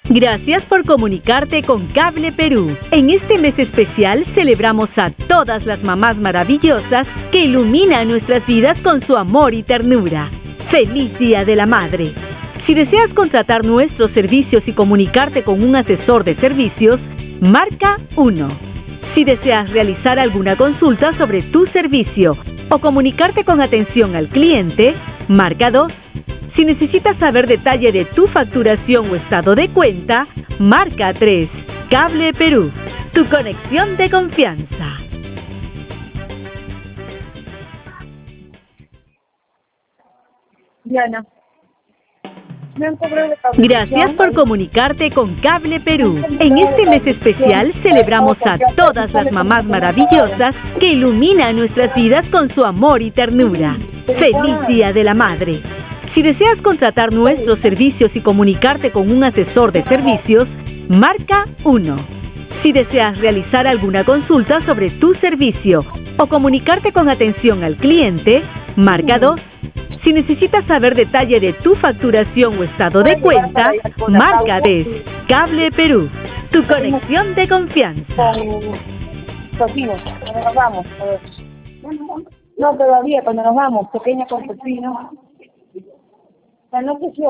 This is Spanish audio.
Gracias por comunicarte con Cable Perú. En este mes especial celebramos a todas las mamás maravillosas que iluminan nuestras vidas con su amor y ternura. ¡Feliz Día de la Madre! Si deseas contratar nuestros servicios y comunicarte con un asesor de servicios, marca 1. Si deseas realizar alguna consulta sobre tu servicio o comunicarte con atención al cliente, marca 2. Si necesitas saber detalle de tu facturación o estado de cuenta, marca 3. Cable Perú, tu conexión de confianza. Diana. Gracias por comunicarte con Cable Perú. En este mes especial celebramos a todas las mamás maravillosas que iluminan nuestras vidas con su amor y ternura. ¡Feliz Día de la Madre! Si deseas contratar nuestros servicios y comunicarte con un asesor de servicios, marca 1. Si deseas realizar alguna consulta sobre tu servicio o comunicarte con atención al cliente, marca 2. Si necesitas saber detalle de tu facturación o estado de cuenta, marca 3. Cable Perú, tu conexión de confianza. Cuando nos vamos. No, todavía, cuando nos vamos, pequeña con pepino. La noche